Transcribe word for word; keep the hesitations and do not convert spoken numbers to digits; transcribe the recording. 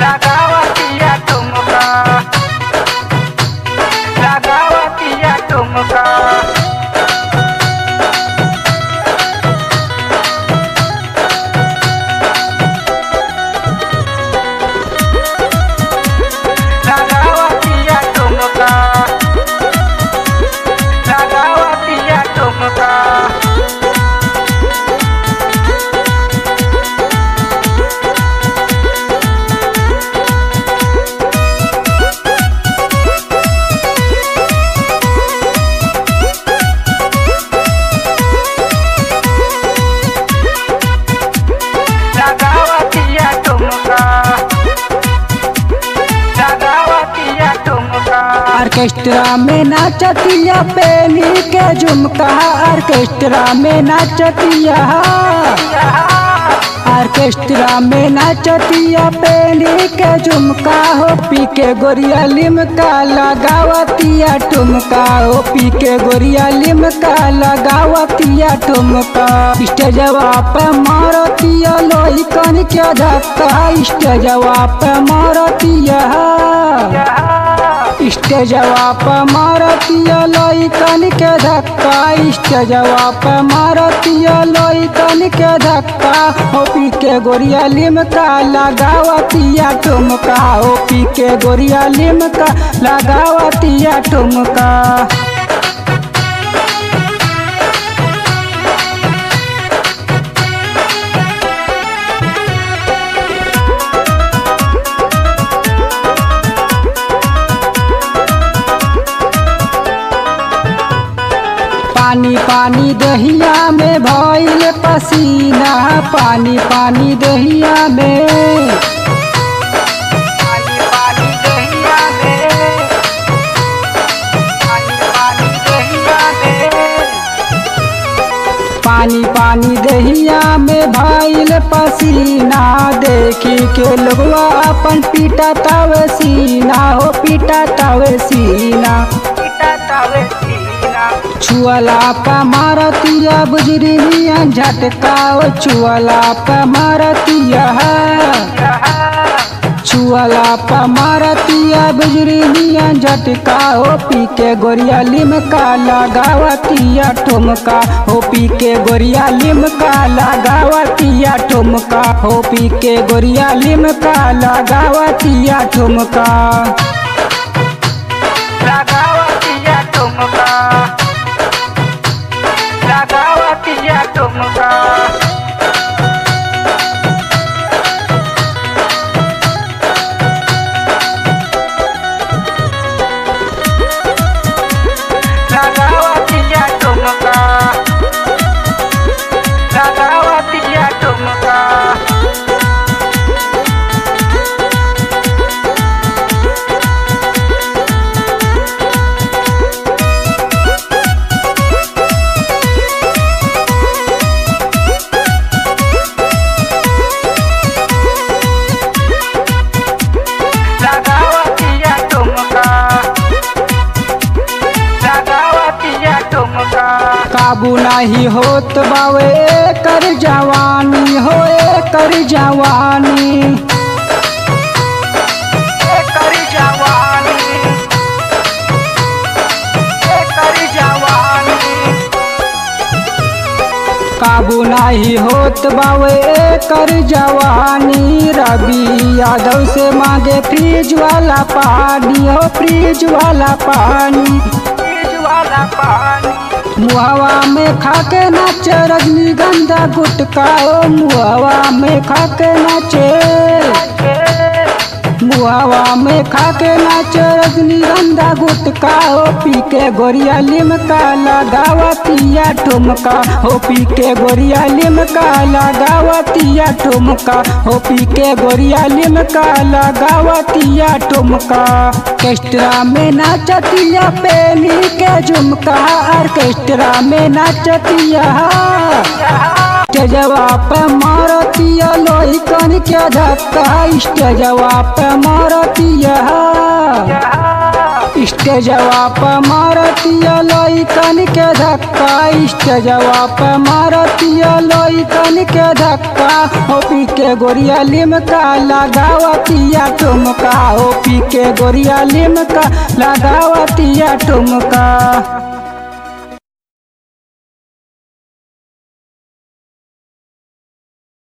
लगावतिया ठुमका लगावतिया ठुमका लगावतिया ठुमका लगावतिया ठुमका लगावतिया ठुमका लगावतिया ठुमका ऑर्केस्ट्रा में नाचतिया पेनी के झुमका ऑर्केस्ट्रा में नाचतिया ऑर्केस्ट्रा में नाचतिया पेनी के झुमका हो पी के गोरिया लिमका लगावतिया ठुमका हो पी के गोरिया लिमका लगावतिया ठुमका स्टेजवा पे मारतिया लोही कन के धक्का स्टेजवा पे मारतिया स्टेजवा पे मारतिया लोई कन के धक्का स्टेजवा पे मारतिया लोई कन के धक्का हो पी के गोरिया लिमका लगावतिया ठुमका हो पी के गोरिया लिमका लगावतिया ठुमका पानी पानी दहिया में भइल पसीना पानी पानी दहिया में पानी पानी दहिया में पानी पानी दहिया में पानी पानी दहिया में भइल पसीना देखी के लोगवा अपन पीटा तावे सीना हो पीटा तावे सीना पिता तावे सीना छुअला पा मारतिया बुजरिया झटका ओ छुअला पा मारतिया छुअला पा मारतिया बुजरिया झटका हो पी के गोरिया लिमका लगावतिया ठुमका हो पी के गोरिया लिमका लगावतिया ठुमका हो पी के गोरिया लिमका लगावतिया ठुमका लगावतिया ठुमका लगावतिया ठुमका लगावतिया ठुमका लगावतिया ठुमका लगावतिया ठुमका लगावतिया ठुमका काबू नहीं होत बावे कर जवानी हो कर जवानी कर जवानी कर जवानी काबू नहीं होत बावे कर जवानी रवि यादव से मांगे फ्रिज वाला पानी हो फ्रिज वाला पानी फ्रिज वाला पानी मुहवा में खाके नाचे रजनीगंधा गुटका ओ मुहवा में खाके नाचे मुहवा में खाके नाचे रजनीगंधा गुटका हो पी के गोरिया लिमका लगावतिया ठुमका हो पी के गोरिया लिमका लगावतिया ठुमका हो पी के गोरिया लिमका लगावतिया ठुमका ऑर्केस्ट्रा में नाचतिया पेनी के झुमका ऑर्केस्ट्रा में नाचतिया स्टेजवा पे मारतिया लोही कन के धक्का स्टेजवा पे मारतिया स्टेजवा पे मारतिया लोही कन के धक्का स्टेजवा पे मारतिया लोही कन के धक्का हो पी के के गोरिया लिमका लगावतिया ठुमका हो पी के गोरिया लिमका लगावतिया ठुमका।